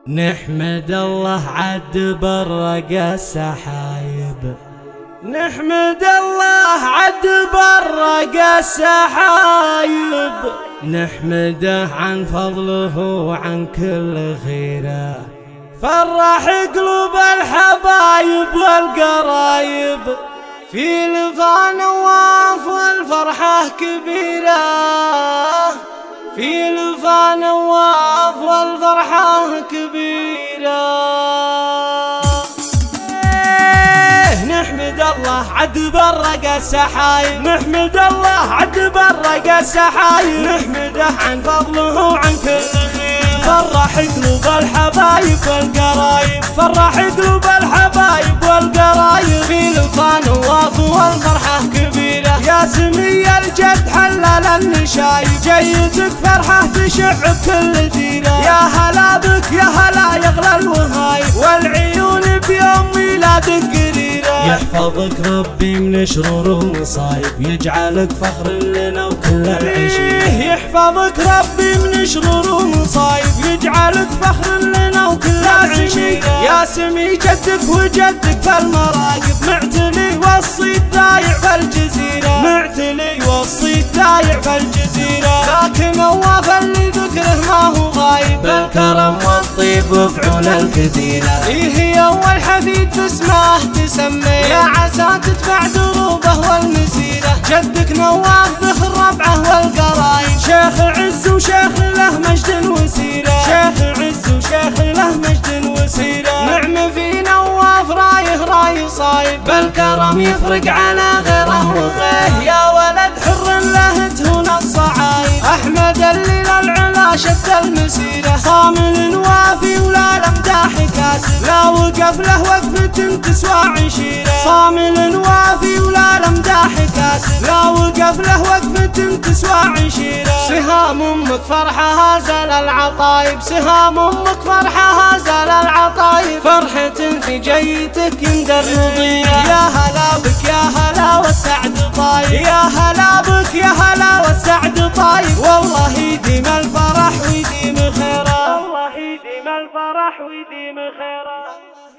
نحمد الله عد برق السحايب، نحمد الله عد برق السحايب، نحمده عن فضله وعن كل خيره، فرح قلوب الحبايب والقرايب، في لفا نواف والفرحة كبيرة، في لفا نواف والفرحة كبيرة. نحمد الله عد برق السحايب، نحمد الله عد برق السحايب، نحمده عن فضله وعن كل خير، فرح قلوب الحبايب والقرايب، فرح قلوب الحبايب والقرايب، في لفا نواف والفرحة كبيرة، يا سمي الجد حلل النشايب، جيتك فرحة تشع بكل ديرة، يا هلا بك يا هلا يغلى الوهايب، والعيون بيوم ميلادك قريرة، يحفظك ربي من شرور ومصايب، يجعلك فخر لنا وكل العشيرة، يحفظك ربي من شرور ومصايب، يجعلك فخر لنا وكل العشيرة، يا سمي جدك وجدك في المراقب، معتلي والصيد ضايع في الجزيرة، معتلي والصيد ضايع في الجزيرة، لكن نواف اللي ذكره ما هو غايب، بالكرم والطيب وفعول الكثيرة، فيه أول حفيد باسمه تسمي، يا عسى تدفع دروبه والمسيرة، جدك نواف ذخر ربعه والقرايب، شيخ عز وشيخ له مجد وسيرة، شيخ عز وشيخ له مجد وسيرة، نعم في نواف رايه راي صايب، بالكرم يفرق على غيره وغيه، يا ولد حر له تهون الصعايب، أحمد اللي للعلا شد المسيرة، صامل وافي ولا لمداح كاسب، لا وقف له وقفة تسوى عشيرة، صامل وافي ولا لمداح كاسب، لا وقف له وقفة تسوى عشيرة، سهام أمك فرحة هزل العطايب، سهام أمك فرحة هزل العطايب، فرحة في جيتك يندر نظيرة، يا هلا بك يا هلا والسعد طايب، يا هلا بك يا هلا والسعد طايب، والله يديم الفرح ويديم خيره، والله يديم الفرح ويديم خيره.